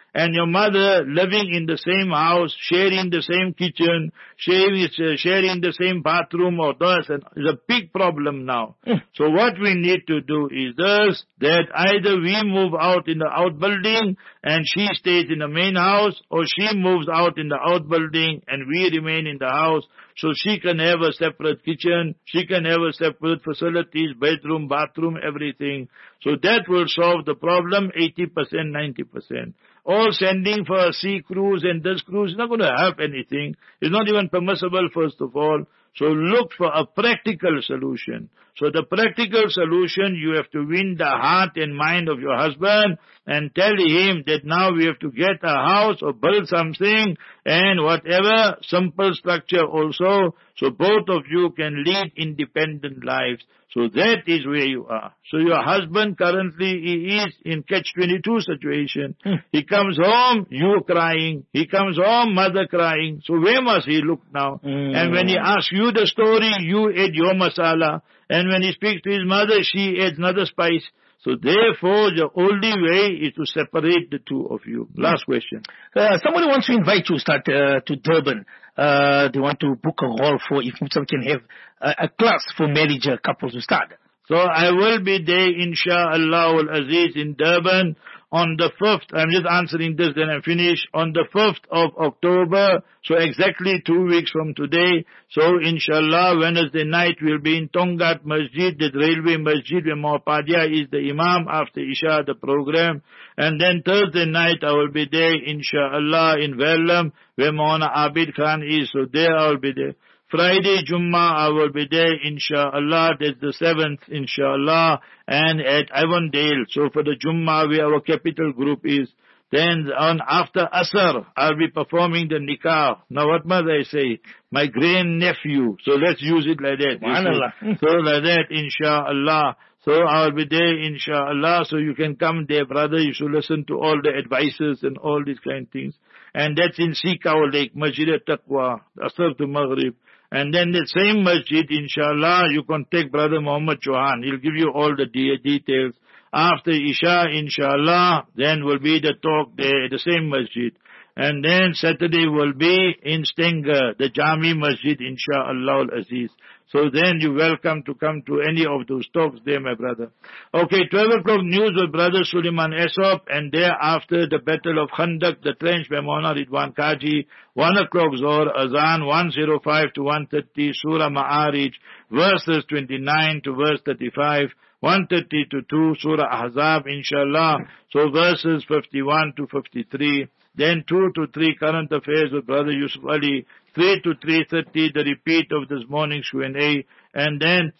and your mother living in the same house, sharing the same kitchen, sharing, uh, sharing the same bathroom or this, and it's a big problem now. Mm. So what we need to do is this, that either we move out in the outbuilding and she stays in the main house, or she moves out in the outbuilding and we remain in the house, so she can have a separate kitchen, she can have a separate facilities, bedroom, bathroom, everything. So that will solve the problem eighty percent, ninety percent. All sending for a sea cruise and this cruise is not going to help anything. It's not even permissible, first of all. So look for a practical solution. So the practical solution, you have to win the heart and mind of your husband and tell him that now we have to get a house or build something and whatever, simple structure also, so both of you can lead independent lives. So that is where you are. So your husband currently he is in catch twenty-two situation. Mm. He comes home, you crying. He comes home, mother crying. So where must he look now? Mm. And when he asks you the story, you add your masala. And when he speaks to his mother, she adds another spice. So therefore, the only way is to separate the two of you. Last question. Uh, somebody wants to invite you, start uh, to Durban. Uh, they want to book a hall for, if someone can have a, a class for marriage couples to start. So I will be there, insha'Allah al-Aziz, in Durban on the fifth. I'm just answering this, then I finish. On the fifth of October, so exactly two weeks from today. So inshallah, Wednesday night we'll be in Tongat Masjid, the railway masjid, where Mahapadia is the Imam after Isha, the program. And then Thursday night I will be there, inshallah, in Verulam, where Maulana Abid Khan is. So there I will be there. Friday, Jummah, I will be there, inshallah. That's the seventh, inshallah. And at Avondale. So for the Jummah, where our capital group is. Then on after Asr, I'll be performing the nikah. Now what must I say? My grand-nephew. So let's use it like that. So like that, inshallah. So I'll be there, inshallah. So you can come there, brother. You should listen to all the advices and all these kind of things. And that's in Sikau Lake, Masjid al-Taqwa, Asr to Maghrib. And then the same masjid, inshallah, you contact Brother Muhammad Chauhan. He'll give you all the de- details. After Isha, inshallah, then will be the talk there at the same masjid. And then Saturday will be in Stenger, the Jami Masjid, insha'Allah al-Aziz. So then you're welcome to come to any of those talks there, my brother. Okay, twelve o'clock news with Brother Suleiman Esop, and thereafter the Battle of Khandak, the trench by Maulana Ridwan Kaji. one o'clock Zohar, Azan, one oh five to one thirty, Surah Ma'arij, verses twenty-nine to verse thirty-five. one thirty to two, Surah Ahzab, inshallah. So verses fifty-one to fifty-three. Then two to three, current affairs with Brother Yusuf Ali. three to three thirty, the repeat of this morning's Q and A. And then,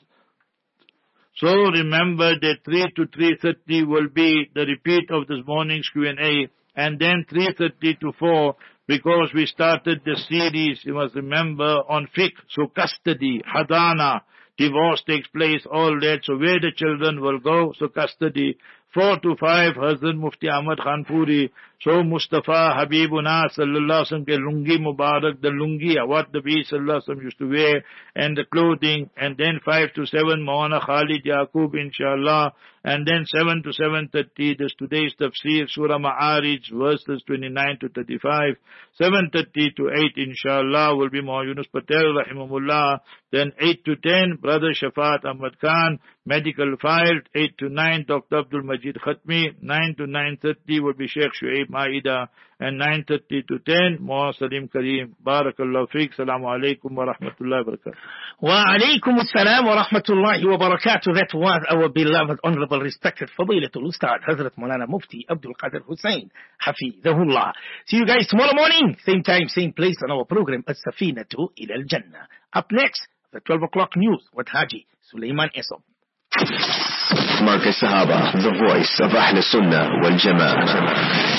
so remember that three to three thirty will be the repeat of this morning's Q and A. And then three thirty to four, because we started the series, you must remember, on fiqh. So custody, hadana, divorce takes place, all that. So where the children will go, so custody. Four to five, Hazrat Mufti Ahmad Khan Puri. So Mustafa Habibuna sallallahu alaihi wasallam ke lungi Mubarak, the lungi, what the Nabi sallallahu alaihi wasallam used to wear, and the clothing. And then five to seven, Maulana Khalid Yaqub, inshallah. And then seven to seven thirty, this today's tafsir, Surah Ma'arij, verses twenty-nine to thirty-five. seven thirty to eight, inshallah, will be Maulana Yunus Patel, rahimahullah. Then eight to ten, Brother Shafat Ahmad Khan, medical file. eight to nine, Doctor Abdul Majid Khatmi. nine to nine thirty will be Sheikh Shuaib Maida. And nine thirty to ten, Maulana Salim Kareem. Barakallahu feek. Assalamu alaikum wa rahmatullahi wa barakatuh. Wa alaikum assalam wa rahmatullahi wa barakatuh. That was our beloved, honorable, respected Fadilatul Ustad, Hazrat Maulana Mufti Abdul Qadir Hussain, Hafidhahullah. See you guys tomorrow morning, same time, same place on our program, As-Safinatu ila al-Jannah. Up next, the twelve o'clock news with Haji Suleiman Esop. Marcus Sahaba, the voice of Ahl Sunnah wal Jama'ah.